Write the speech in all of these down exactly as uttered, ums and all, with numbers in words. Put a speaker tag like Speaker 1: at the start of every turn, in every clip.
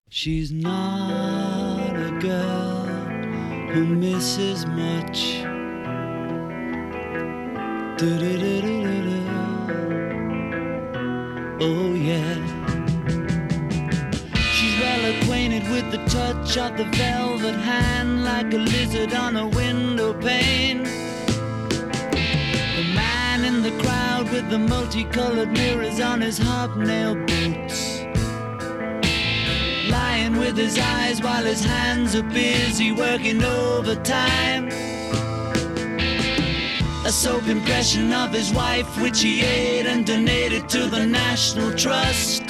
Speaker 1: She's not a girl who misses much. Do-do-do-do-do-do. Oh yeah. She's well acquainted with the touch of the velvet hand, like a lizard on a window pane. The man in the crowd with the multicolored mirrors on his hobnail boots, lying with his eyes while his hands are busy working overtime. A soap impression of his wife, which he ate and donated to the National Trust.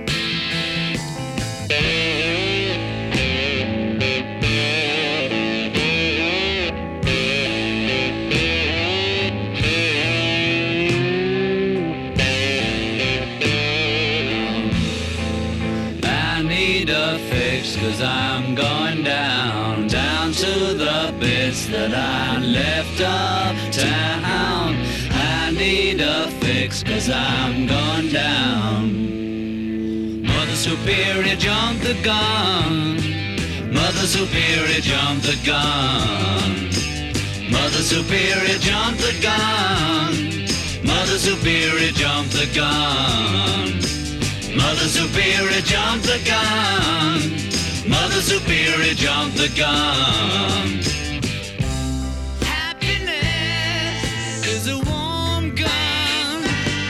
Speaker 1: Cause I'm going down, down to the bits that I left uptown. I need a fix cause I'm going down. Mother Superior jumped the gun. Mother Superior jumped the gun. Mother Superior jumped the gun. Mother Superior jumped the gun. Mother Superior jumped the gun. Mother Superior jumped the gun. Happiness is a warm gun.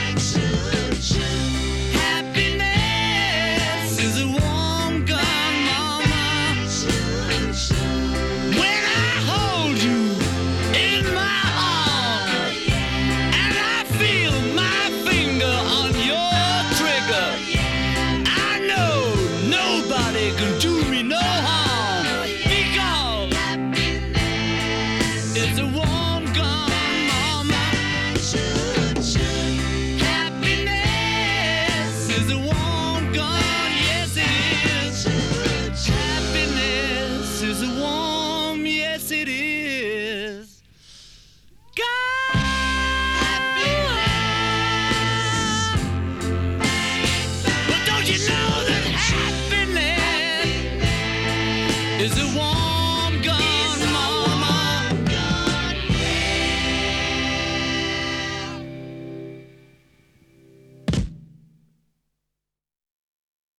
Speaker 1: Happiness is a warm gun, mama. When I hold you in my arms and I feel my finger on your trigger, I know nobody can do me no harm, because it's a warm gun, mama. Happiness is a warm gun, yes it is. Happiness is a warm, yes it is. God.